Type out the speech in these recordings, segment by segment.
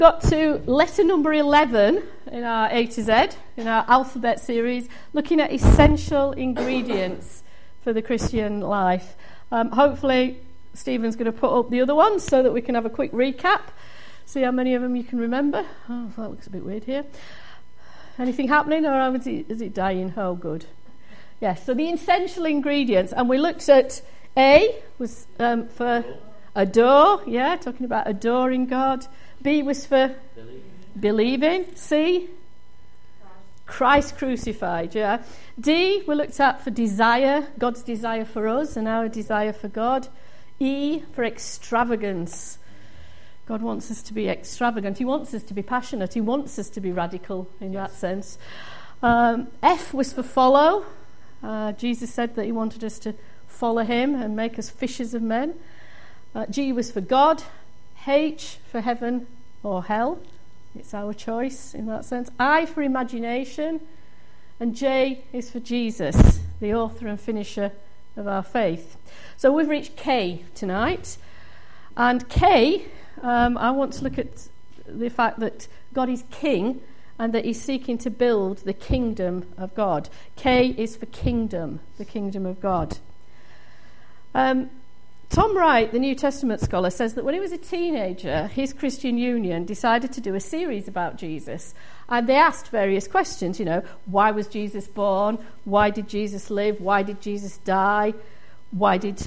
got to letter number 11 in our A to Z, in our alphabet series, looking at essential ingredients for the Christian life. Hopefully, Stephen's going to put up the other ones so that we can have a quick recap, see how many of them you can remember. Oh, that looks a bit weird here. Anything happening, or is it dying? Oh, good. Yes, so the essential ingredients, and we looked at A was for adore, yeah, talking about adoring God. B was for believing. C, Christ crucified, yeah. D, we looked at for desire, God's desire for us and our desire for God. E, for extravagance. God wants us to be extravagant. He wants us to be passionate. He wants us to be radical in that sense. F was for follow. Jesus said that he wanted us to follow him and make us fishers of men. G was for God. H for heaven or hell. It's our choice in that sense. I for imagination. And J is for Jesus, the author and finisher of our faith. So we've reached K tonight. And K, I want to look at the fact that God is king and that he's seeking to build the kingdom of God. K is for kingdom, the kingdom of God. Tom Wright, the New Testament scholar, says that when he was a teenager, his Christian Union decided to do a series about Jesus. And they asked various questions, why was Jesus born? Why did Jesus live? Why did Jesus die? Why did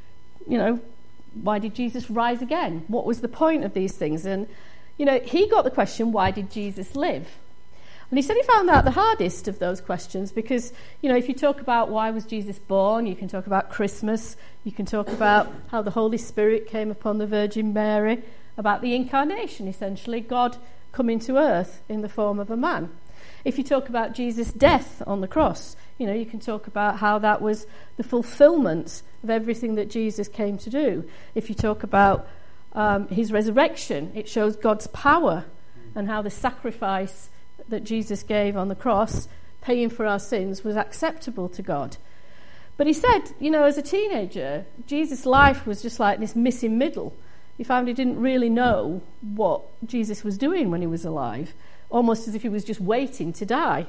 Jesus rise again? What was the point of these things? And, he got the question, why did Jesus live? And he said he found that the hardest of those questions because, if you talk about why was Jesus born, you can talk about Christmas, you can talk about how the Holy Spirit came upon the Virgin Mary, about the incarnation, essentially, God coming to earth in the form of a man. If you talk about Jesus' death on the cross, you can talk about how that was the fulfillment of everything that Jesus came to do. If you talk about his resurrection, it shows God's power and how the sacrifice that Jesus gave on the cross, paying for our sins, was acceptable to God. But he said, as a teenager, Jesus' life was just like this missing middle. He found he didn't really know what Jesus was doing when he was alive, almost as if he was just waiting to die.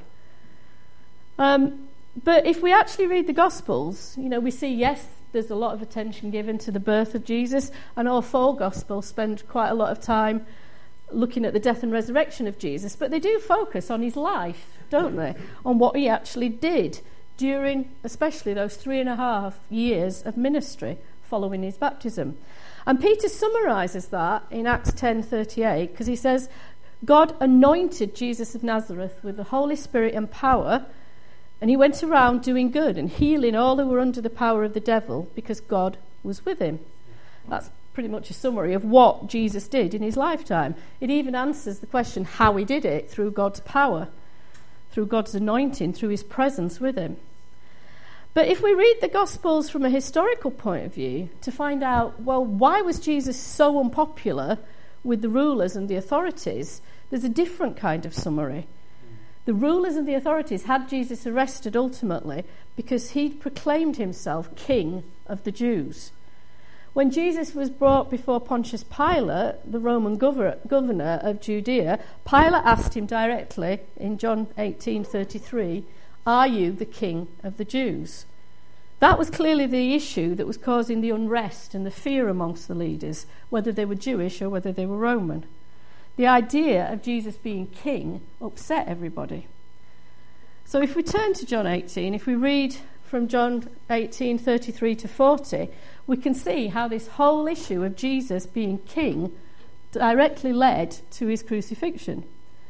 But if we actually read the Gospels, we see, yes, there's a lot of attention given to the birth of Jesus, and all four Gospels spend quite a lot of time looking at the death and resurrection of Jesus, but they do focus on his life, don't they? On what he actually did during, especially those 3.5 years of ministry following his baptism. And Peter summarises that in Acts 10:38, because he says, God anointed Jesus of Nazareth with the Holy Spirit and power, and he went around doing good and healing all who were under the power of the devil, because God was with him. That's pretty much a summary of what Jesus did in his lifetime. It even answers the question how he did it, through God's power, through God's anointing, through his presence with him. But if we read the Gospels from a historical point of view to find out, why was Jesus so unpopular with the rulers and the authorities, there's a different kind of summary. The rulers and the authorities had Jesus arrested ultimately because he'd proclaimed himself king of the Jews. When Jesus was brought before Pontius Pilate, the Roman governor of Judea, Pilate asked him directly in John 18:33, "Are you the king of the Jews?" That was clearly the issue that was causing the unrest and the fear amongst the leaders, whether they were Jewish or whether they were Roman. The idea of Jesus being king upset everybody. So if we turn to John 18, if we read from John 18:33 to 40, we can see how this whole issue of Jesus being king directly led to his crucifixion.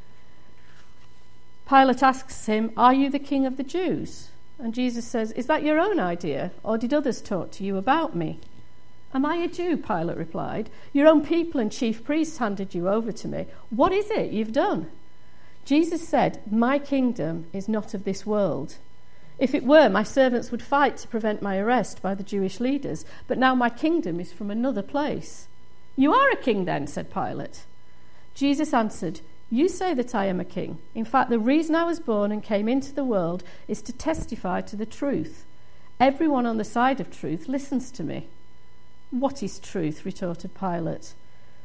Pilate asks him, "Are you the king of the Jews?" And Jesus says, "Is that your own idea, or did others talk to you about me?" "Am I a Jew?" Pilate replied. "Your own people and chief priests handed you over to me. What is it you've done?" Jesus said, "My kingdom is not of this world. If it were, my servants would fight to prevent my arrest by the Jewish leaders, but now my kingdom is from another place." "You are a king then," said Pilate. Jesus answered, "You say that I am a king. In fact, the reason I was born and came into the world is to testify to the truth. Everyone on the side of truth listens to me." "What is truth?" retorted Pilate.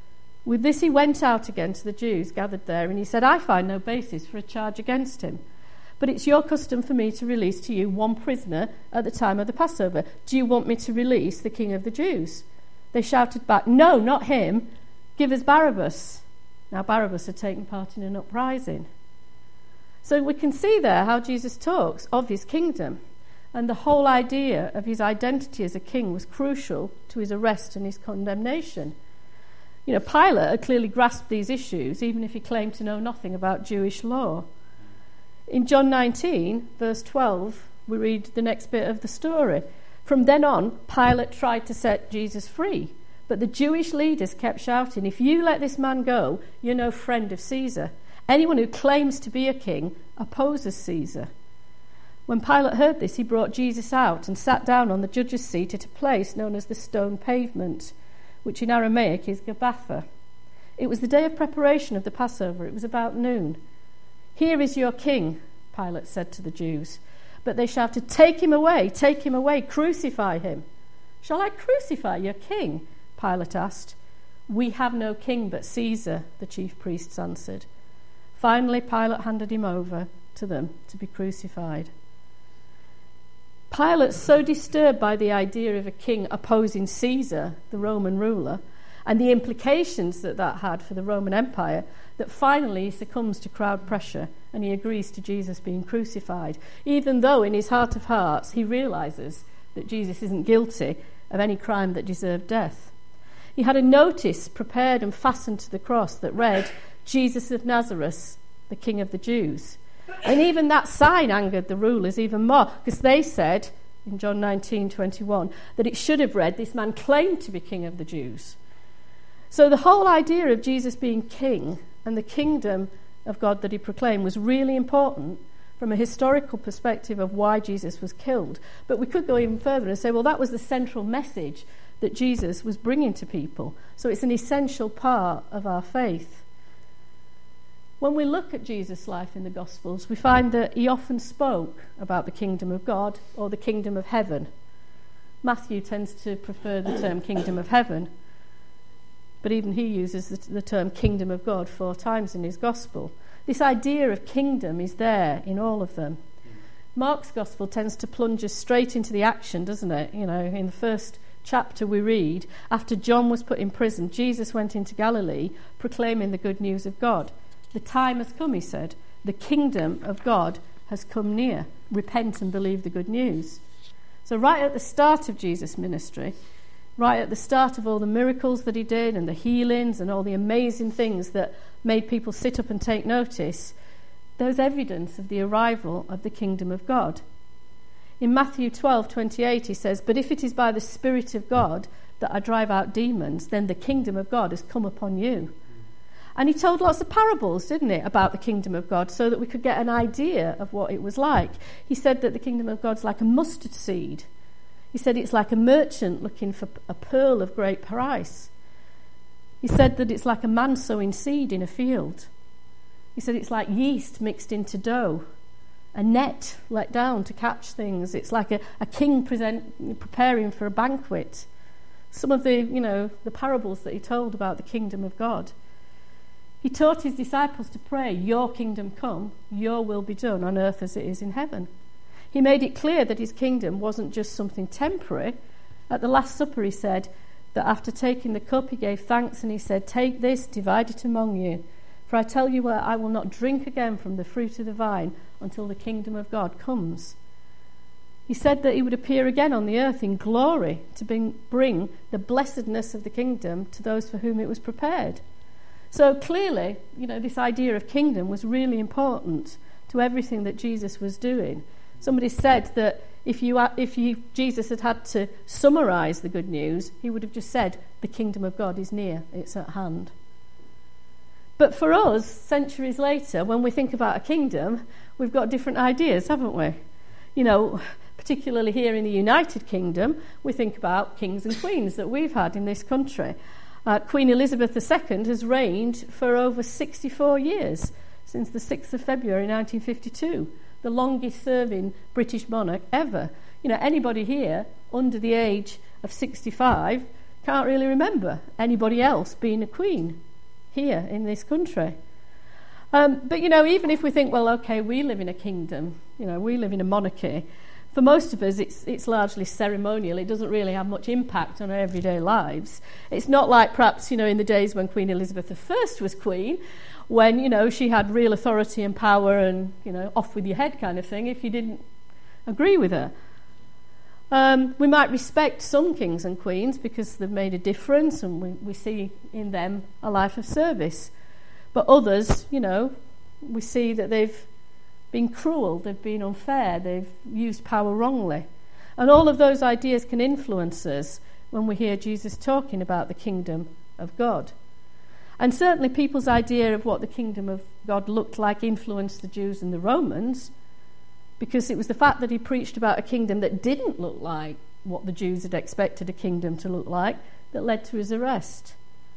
With this he went out again to the Jews gathered there, and he said, I find no basis for a charge against him. But it's your custom for me to release to you one prisoner at the time of the Passover. Do you want me to release the King of the Jews? They shouted back, no, not him. Give us Barabbas. Now Barabbas had taken part in an uprising. So we can see there how Jesus talks of his kingdom. And the whole idea of his identity as a king was crucial to his arrest and his condemnation. You know, Pilate had clearly grasped these issues, even if he claimed to know nothing about Jewish law. In John 19, verse 12, we read the next bit of the story. From then on, Pilate tried to set Jesus free, but the Jewish leaders kept shouting, if you let this man go, you're no friend of Caesar. Anyone who claims to be a king opposes Caesar. When Pilate heard this, he brought Jesus out and sat down on the judge's seat at a place known as the Stone Pavement, which in Aramaic is Gabbatha. It was the day of preparation of the Passover. It was about noon. Here is your king, Pilate said to the Jews. But they shouted, take him away, crucify him. Shall I crucify your king? Pilate asked. We have no king but Caesar, the chief priests answered. Finally, Pilate handed him over to them to be crucified. Pilate, so disturbed by the idea of a king opposing Caesar, the Roman ruler, and the implications that had for the Roman Empire, that finally he succumbs to crowd pressure and he agrees to Jesus being crucified, even though in his heart of hearts he realises that Jesus isn't guilty of any crime that deserved death. He had a notice prepared and fastened to the cross that read, Jesus of Nazareth, the King of the Jews. And even that sign angered the rulers even more, because they said in John 19:21 that it should have read, this man claimed to be King of the Jews. So the whole idea of Jesus being king and the kingdom of God that he proclaimed was really important from a historical perspective of why Jesus was killed. But we could go even further and say, well, that was the central message that Jesus was bringing to people. So it's an essential part of our faith. When we look at Jesus' life in the Gospels, we find that he often spoke about the kingdom of God or the kingdom of heaven. Matthew tends to prefer the term kingdom of heaven, but even he uses the term kingdom of God 4 times in his Gospel. This idea of kingdom is there in all of them. Mark's Gospel tends to plunge us straight into the action, doesn't it? You know, in the first chapter we read, after John was put in prison, Jesus went into Galilee proclaiming the good news of God. The time has come, he said. The kingdom of God has come near. Repent and believe the good news. So right at the start of Jesus' ministry, right at the start of all the miracles that he did and the healings and all the amazing things that made people sit up and take notice, there's evidence of the arrival of the kingdom of God. In Matthew 12:28 he says, but if it is by the Spirit of God that I drive out demons, then the kingdom of God has come upon you. And he told lots of parables, didn't he, about the kingdom of God so that we could get an idea of what it was like. He said that the kingdom of God's like a mustard seed. He said it's like a merchant looking for a pearl of great price. He said that it's like a man sowing seed in a field. He said it's like yeast mixed into dough, a net let down to catch things. It's like a king preparing for a banquet. Some of the parables that he told about the kingdom of God. He taught his disciples to pray, your kingdom come, your will be done on earth as it is in heaven. He made it clear that his kingdom wasn't just something temporary. At the Last Supper he said that after taking the cup he gave thanks and he said, take this, divide it among you. For I tell you I will not drink again from the fruit of the vine until the kingdom of God comes. He said that he would appear again on the earth in glory to bring the blessedness of the kingdom to those for whom it was prepared. So clearly, this idea of kingdom was really important to everything that Jesus was doing. Somebody said that if Jesus had to summarise the good news, he would have just said, the kingdom of God is near, it's at hand. But for us, centuries later, when we think about a kingdom, we've got different ideas, haven't we? Particularly here in the United Kingdom, we think about kings and queens that we've had in this country. Queen Elizabeth II has reigned for over 64 years, since the 6th of February 1952, the longest serving British monarch ever. Anybody here under the age of 65 can't really remember anybody else being a queen. here in this country. But, even if we think, well, okay, we live in a kingdom, we live in a monarchy, for most of us it's largely ceremonial. It doesn't really have much impact on our everyday lives. It's not like perhaps, in the days when Queen Elizabeth I was queen, when, she had real authority and power and, off with your head kind of thing if you didn't agree with her. We might respect some kings and queens because they've made a difference and we see in them a life of service. But others, we see that they've been cruel, they've been unfair, they've used power wrongly. And all of those ideas can influence us when we hear Jesus talking about the kingdom of God. And certainly people's idea of what the kingdom of God looked like influenced the Jews and the Romans, because it was the fact that he preached about a kingdom that didn't look like what the Jews had expected a kingdom to look like that led to his arrest.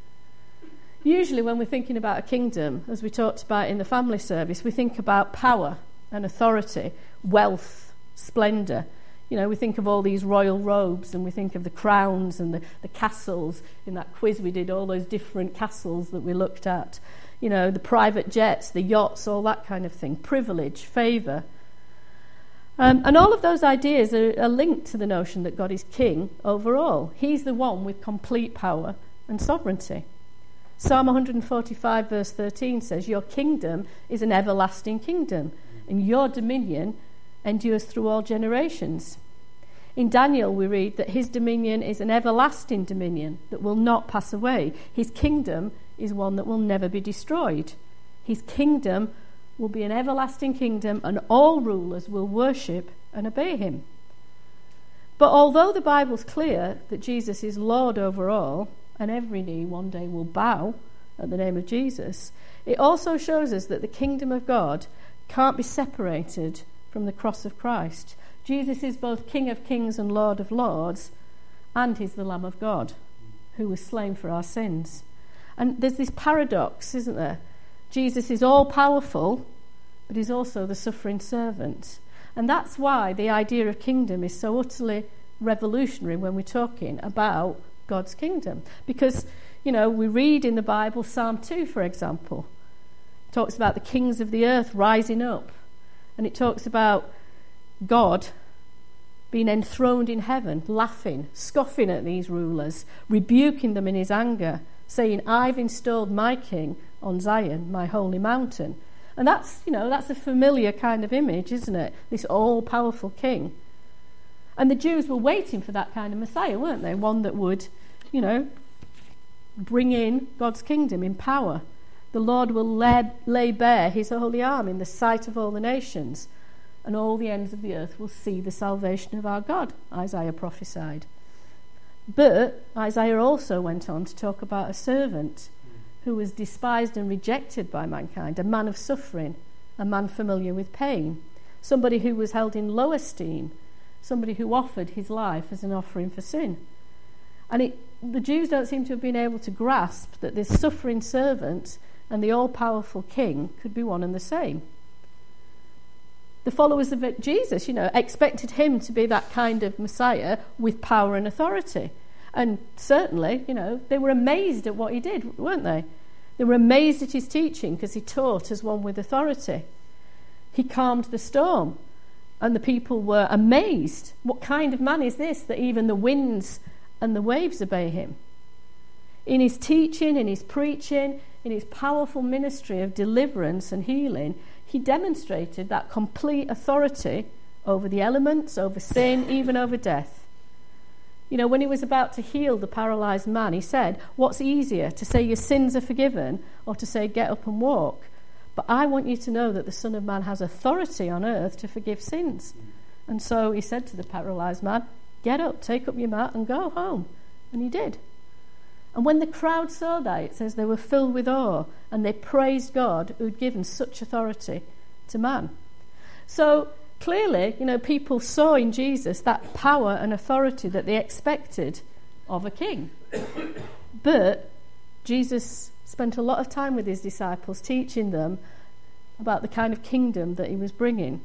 Usually when we're thinking about a kingdom, as we talked about in the family service, we think about power and authority, wealth, splendour. We think of all these royal robes and we think of the crowns and the castles. In that quiz we did all those different castles that we looked at. The private jets, the yachts, all that kind of thing. Privilege, favour. And all of those ideas are linked to the notion that God is king over all. He's the one with complete power and sovereignty. Psalm 145 verse 13 says, "Your kingdom is an everlasting kingdom, and your dominion endures through all generations." In Daniel we read that his dominion is an everlasting dominion that will not pass away. His kingdom is one that will never be destroyed. His kingdom will be an everlasting kingdom, and all rulers will worship and obey him. But although the Bible's clear that Jesus is Lord over all, and every knee one day will bow at the name of Jesus, it also shows us that the kingdom of God can't be separated from the cross of Christ. Jesus is both King of kings and Lord of lords, and he's the Lamb of God who was slain for our sins. And there's this paradox, isn't there? Jesus is all-powerful, but he's also the suffering servant. And that's why the idea of kingdom is so utterly revolutionary when we're talking about God's kingdom. Because, we read in the Bible, Psalm 2, for example, talks about the kings of the earth rising up. And it talks about God being enthroned in heaven, laughing, scoffing at these rulers, rebuking them in his anger, saying, "I've installed my king on Zion, my holy mountain." And that's a familiar kind of image, isn't it? This all-powerful king. And the Jews were waiting for that kind of Messiah, weren't they? One that would, bring in God's kingdom in power. The Lord will lay bare his holy arm in the sight of all the nations, and all the ends of the earth will see the salvation of our God, Isaiah prophesied. But Isaiah also went on to talk about a servant who was despised and rejected by mankind, a man of suffering, a man familiar with pain, somebody who was held in low esteem, somebody who offered his life as an offering for sin. And the Jews don't seem to have been able to grasp that this suffering servant and the all-powerful king could be one and the same. The followers of Jesus, expected him to be that kind of Messiah with power and authority. And certainly, they were amazed at what he did, weren't they? They were amazed at his teaching because he taught as one with authority. He calmed the storm, and the people were amazed. What kind of man is this that even the winds and the waves obey him? In his teaching, in his preaching, in his powerful ministry of deliverance and healing, he demonstrated that complete authority over the elements, over sin, even over death. When he was about to heal the paralysed man, he said, "What's easier, to say your sins are forgiven or to say get up and walk? But I want you to know that the Son of Man has authority on earth to forgive sins." And so he said to the paralysed man, "Get up, take up your mat and go home." And he did. And when the crowd saw that, it says they were filled with awe and they praised God who'd given such authority to man. So clearly, people saw in Jesus that power and authority that they expected of a king. But Jesus spent a lot of time with his disciples teaching them about the kind of kingdom that he was bringing.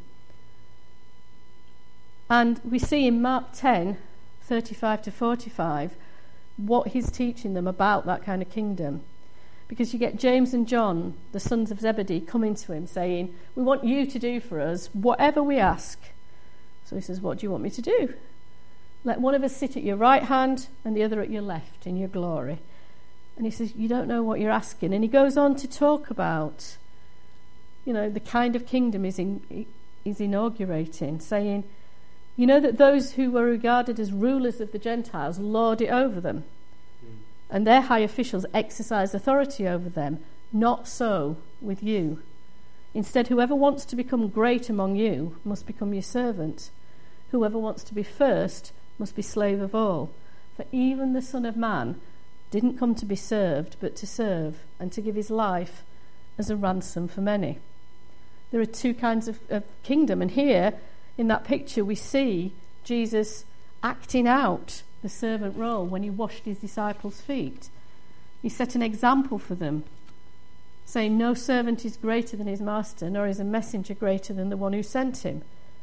And we see in Mark 10, 35 to 45, what he's teaching them about that kind of kingdom. because you get James and John, the sons of Zebedee, coming to him saying, we want you to do for us whatever we ask. So he says, what do you want me to do? Let one of us sit at your right hand and the other at your left in your glory. And he says, you don't know what you're asking. And he goes on to talk about, the kind of kingdom he's inaugurating, saying, you know that those who were regarded as rulers of the Gentiles lord it over them, and their high officials exercise authority over them. Not so with you. Instead, whoever wants to become great among you must become your servant. Whoever wants to be first must be slave of all. For even the Son of Man didn't come to be served, but to serve, and to give his life as a ransom for many. There are two kinds of kingdom, and here in that picture we see Jesus acting out the servant role when he washed his disciples' feet. He set an example for them, saying, no servant is greater than his master, nor is a messenger greater than the one who sent him.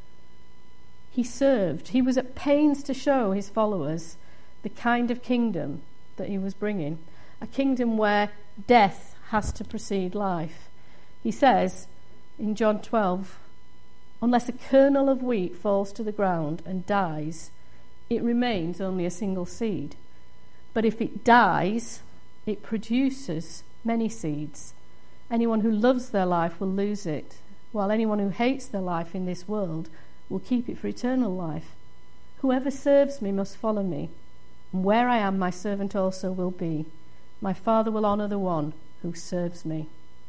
He served. He was at pains to show his followers the kind of kingdom that he was bringing, a kingdom where death has to precede life. He says in John 12, unless a kernel of wheat falls to the ground and dies, it remains only a single seed. But if it dies, it produces many seeds. Anyone who loves their life will lose it, while anyone who hates their life in this world will keep it for eternal life. Whoever serves me must follow me, and where I am, my servant also will be. My Father will honour the one who serves me.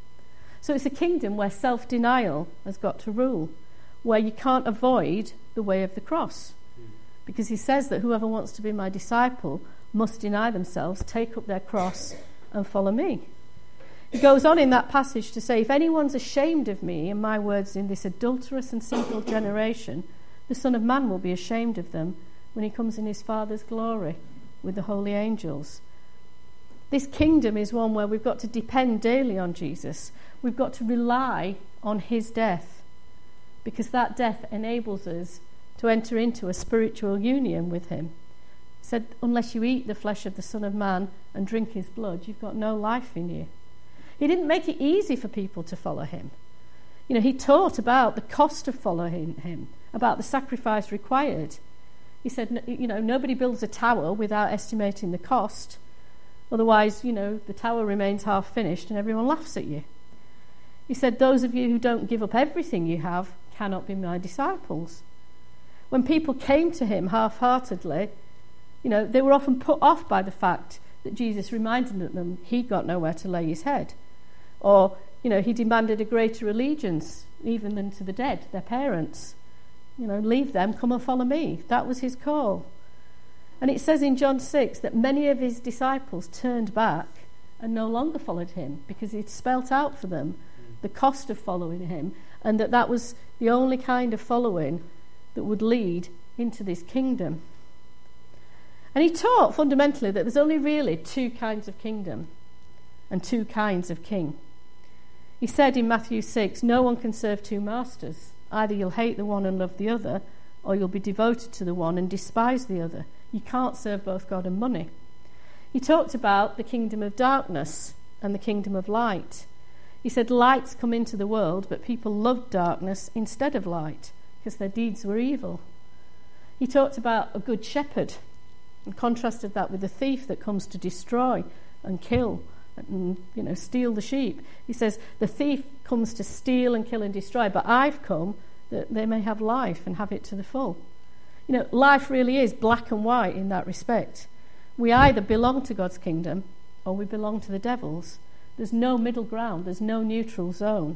So it's a kingdom where self-denial has got to rule, where you can't avoid the way of the cross. Because he says that whoever wants to be my disciple must deny themselves, take up their cross and follow me. He goes on in that passage to say, if anyone's ashamed of me and my words in this adulterous and sinful generation, the Son of Man will be ashamed of them when he comes in his Father's glory with the holy angels. This kingdom is one where we've got to depend daily on Jesus. We've got to rely on his death, because that death enables us to enter into a spiritual union with him. He said, unless you eat the flesh of the Son of Man and drink his blood, you've got no life in you. He didn't make it easy for people to follow him. He taught about the cost of following him, about the sacrifice required. He said, nobody builds a tower without estimating the cost. Otherwise, the tower remains half finished and everyone laughs at you. He said, those of you who don't give up everything you have cannot be my disciples. When people came to him half-heartedly, they were often put off by the fact that Jesus reminded them he'd got nowhere to lay his head. Or, he demanded a greater allegiance even than to the dead, their parents. Leave them, come and follow me. That was his call. And it says in John 6 that many of his disciples turned back and no longer followed him because he'd spelt out for them the cost of following him, and that was the only kind of following that would lead into this kingdom. And he taught fundamentally that there's only really two kinds of kingdom and two kinds of king. He said in Matthew 6, no one can serve two masters. Either you'll hate the one and love the other, or you'll be devoted to the one and despise the other. You can't serve both God and money. He talked about the kingdom of darkness and the kingdom of light. He said light's come into the world, but people loved darkness instead of light because their deeds were evil. He talked about a good shepherd and contrasted that with the thief that comes to destroy and kill and steal the sheep. He says the thief comes to steal and kill and destroy, but I've come that they may have life and have it to the full. Life really is black and white in that respect. We either belong to God's kingdom or we belong to the devil's. There's no middle ground. There's no neutral zone.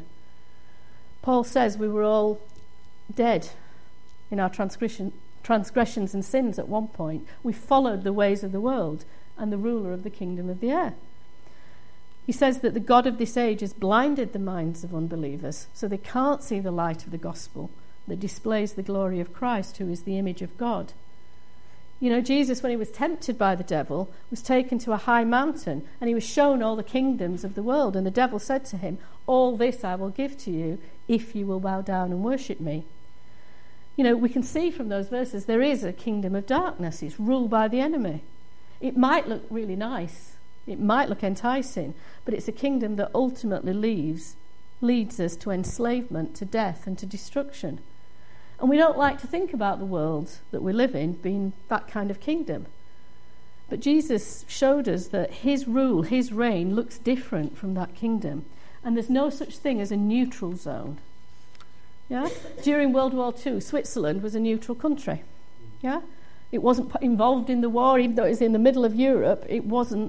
Paul says we were all dead in our transgressions and sins at one point. We followed the ways of the world and the ruler of the kingdom of the air. He says that the God of this age has blinded the minds of unbelievers so they can't see the light of the gospel that displays the glory of Christ, who is the image of God. Jesus, when he was tempted by the devil, was taken to a high mountain and he was shown all the kingdoms of the world. And the devil said to him, all this I will give to you if you will bow down and worship me. We can see from those verses there is a kingdom of darkness. It's ruled by the enemy. It might look really nice It might look enticing, but it's a kingdom that ultimately leads us to enslavement, to death and to destruction. And we don't like to think about the world that we live in being that kind of kingdom. But Jesus showed us that his rule, his reign, looks different from that kingdom. And there's no such thing as a neutral zone. Yeah? During World War II, Switzerland was a neutral country. Yeah? It wasn't involved in the war, even though it was in the middle of Europe, it wasn't,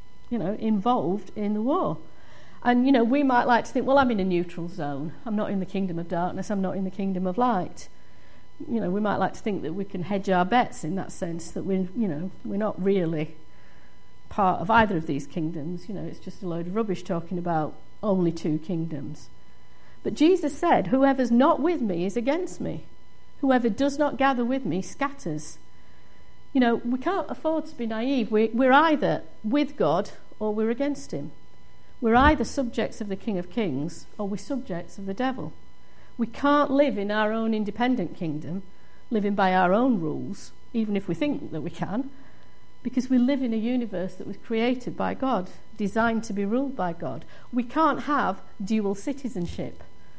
involved in the war. And, we might like to think, well, I'm in a neutral zone. I'm not in the kingdom of darkness, I'm not in the kingdom of light. We might like to think that we can hedge our bets in that sense, that we're not really part of either of these kingdoms. It's just a load of rubbish talking about only two kingdoms. But Jesus said, whoever's not with me is against me. Whoever does not gather with me scatters. We can't afford to be naive. We're either with God or we're against him. We're either subjects of the King of Kings or we're subjects of the devil. We can't live in our own independent kingdom, living by our own rules, even if we think that we can, because we live in a universe that was created by God, designed to be ruled by God. We can't have dual citizenship.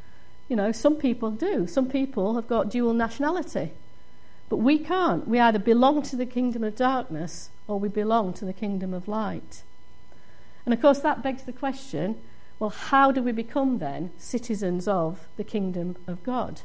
Some people do. Some people have got dual nationality. But we can't. We either belong to the kingdom of darkness or we belong to the kingdom of light. And of course that begs the question, well, how do we become then citizens of the kingdom of God?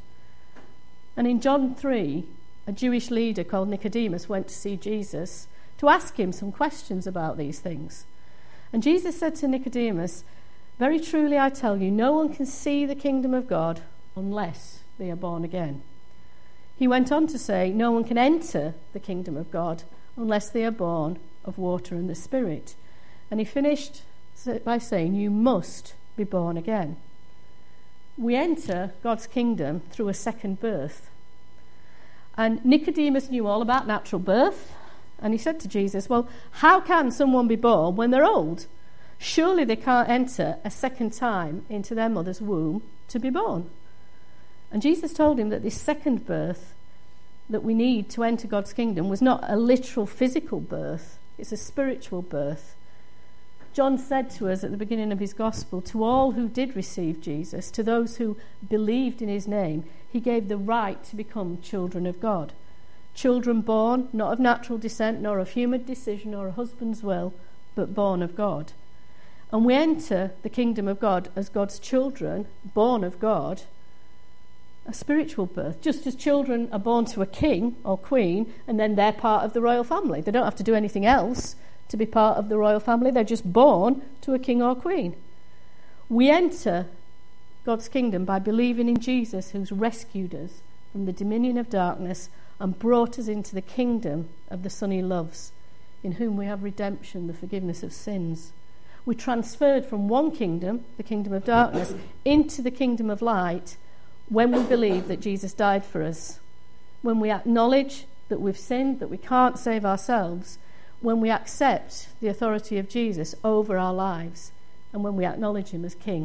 And in John 3, a Jewish leader called Nicodemus went to see Jesus to ask him some questions about these things. And Jesus said to Nicodemus, very truly I tell you, no one can see the kingdom of God unless they are born again. He went on to say, no one can enter the kingdom of God unless they are born of water and the Spirit. And he finished by saying, you must be born again. We enter God's kingdom through a second birth. And Nicodemus knew all about natural birth. And he said to Jesus, well, how can someone be born when they're old? Surely they can't enter a second time into their mother's womb to be born. And Jesus told him that this second birth that we need to enter God's kingdom was not a literal physical birth, it's a spiritual birth. John said to us at the beginning of his gospel, to all who did receive Jesus, to those who believed in his name, he gave the right to become children of God. Children born, not of natural descent, nor of human decision or a husband's will, but born of God. And we enter the kingdom of God as God's children, born of God, a spiritual birth. Just as children are born to a king or queen, and then they're part of the royal family. They don't have to do anything else to be part of the royal family. They're just born to a king or queen. We enter God's kingdom by believing in Jesus, who's rescued us from the dominion of darkness and brought us into the kingdom of the Son he loves, in whom we have redemption, the forgiveness of sins. We're transferred from one kingdom, the kingdom of darkness, into the kingdom of light when we believe that Jesus died for us, when we acknowledge that we've sinned, that we can't save ourselves, when we accept the authority of Jesus over our lives, and when we acknowledge him as King.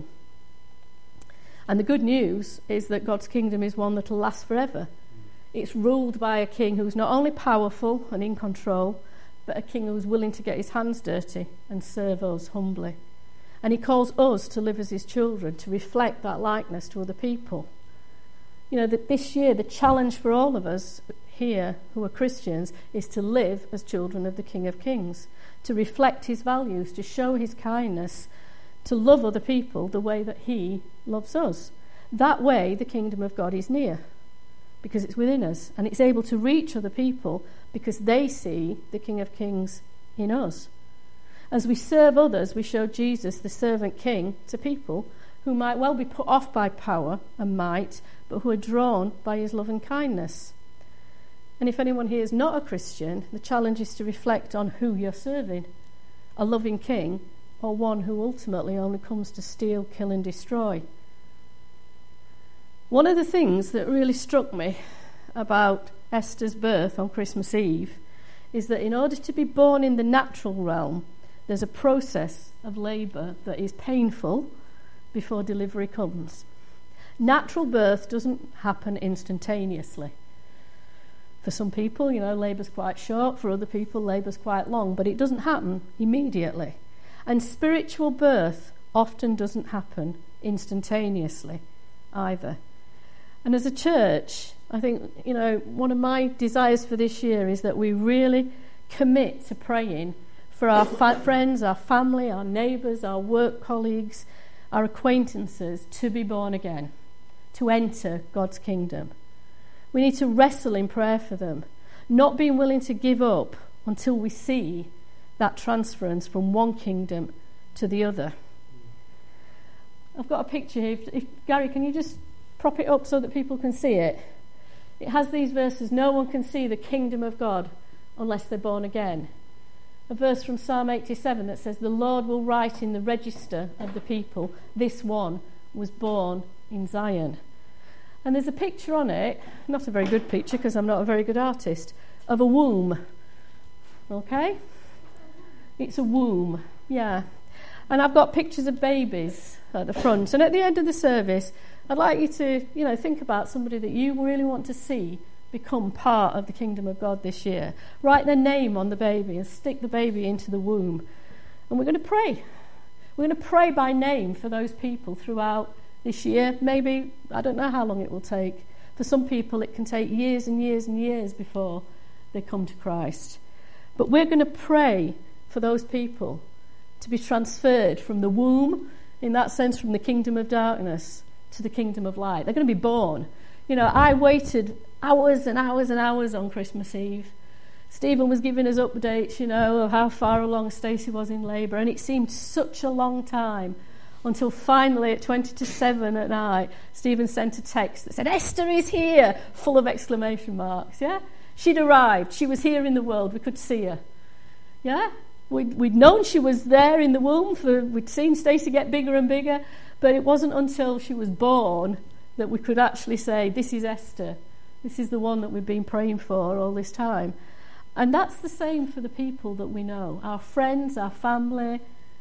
And the good news is that God's kingdom is one that will last forever. It's ruled by a king who's not only powerful and in control, but a king who's willing to get his hands dirty and serve us humbly. And he calls us to live as his children, to reflect that likeness to other people. That this year, the challenge for all of us here who are Christians is to live as children of the King of Kings, to reflect his values, to show his kindness, to love other people the way that he loves us. That way, the kingdom of God is near, because it's within us, and it's able to reach other people because they see the King of Kings in us. As we serve others, we show Jesus, the servant king, to people who might well be put off by power and might, but who are drawn by his love and kindness. And if anyone here is not a Christian, the challenge is to reflect on who you're serving, a loving king or one who ultimately only comes to steal, kill and destroy. One of the things that really struck me about Esther's birth on Christmas Eve is that in order to be born in the natural realm, there's a process of labour that is painful before delivery comes. Natural birth doesn't happen instantaneously. For some people, labour's quite short. For other people, labour's quite long. But it doesn't happen immediately. And spiritual birth often doesn't happen instantaneously either. And as a church, I think, one of my desires for this year is that we really commit to praying for our friends, our family, our neighbours, our work colleagues, our acquaintances to be born again, to enter God's kingdom. We need to wrestle in prayer for them, not being willing to give up until we see that transference from one kingdom to the other. I've got a picture here. Gary, can you just prop it up so that people can see it? It has these verses: no one can see the kingdom of God unless they're born again. A verse from Psalm 87 that says, the Lord will write in the register of the people, this one was born in Zion. And there's a picture on it, not a very good picture because I'm not a very good artist, of a womb. Okay? It's a womb, yeah. And I've got pictures of babies at the front. And at the end of the service, I'd like you to, think about somebody that you really want to see become part of the kingdom of God this year. Write their name on the baby and stick the baby into the womb. And we're going to pray. We're going to pray by name for those people throughout this year. Maybe, I don't know how long it will take. For some people, it can take years and years and years before they come to Christ. But we're going to pray for those people to be transferred from the womb, in that sense, from the kingdom of darkness to the kingdom of light. They're going to be born. I waited hours and hours and hours on Christmas Eve. Stephen was giving us updates, of how far along Stacey was in labour, and it seemed such a long time until finally at 7:20 at night, Stephen sent a text that said, Esther is here, full of exclamation marks, yeah? She'd arrived. She was here in the world. We could see her, yeah? We'd known she was there in the womb. We'd seen Stacey get bigger and bigger, but it wasn't until she was born that we could actually say, this is Esther. This is the one that we've been praying for all this time. And that's the same for the people that we know. Our friends, our family,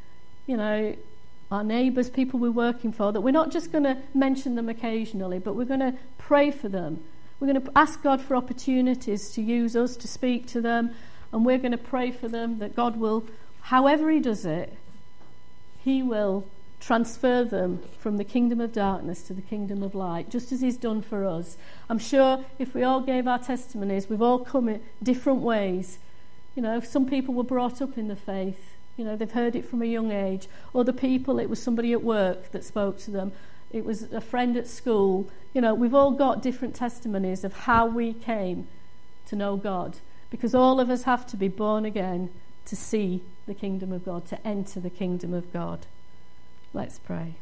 our neighbours, people we're working for, that we're not just going to mention them occasionally, but we're going to pray for them. We're going to ask God for opportunities to use us, to speak to them, and we're going to pray for them that God will, however He does it, He will transfer them from the kingdom of darkness to the kingdom of light, just as He's done for us. I'm sure if we all gave our testimonies, we've all come in different ways. Some people were brought up in the faith. They've heard it from a young age. Other people, it was somebody at work that spoke to them. It was a friend at school. We've all got different testimonies of how we came to know God, because all of us have to be born again to see the kingdom of God, to enter the kingdom of God. Let's pray.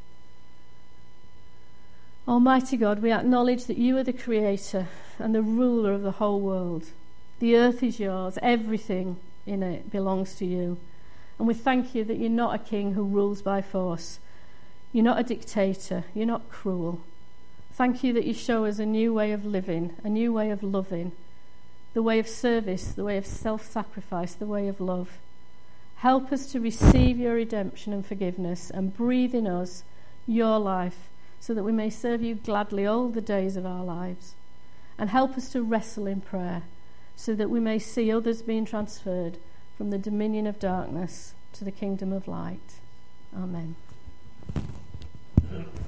Almighty God, we acknowledge that You are the creator and the ruler of the whole world. The earth is Yours. Everything in it belongs to You. And we thank You that You're not a king who rules by force. You're not a dictator. You're not cruel. Thank You that You show us a new way of living, a new way of loving, the way of service, the way of self-sacrifice, the way of love. Help us to receive Your redemption and forgiveness and breathe in us Your life so that we may serve You gladly all the days of our lives. And help us to wrestle in prayer so that we may see others being transferred from the dominion of darkness to the kingdom of light. Amen.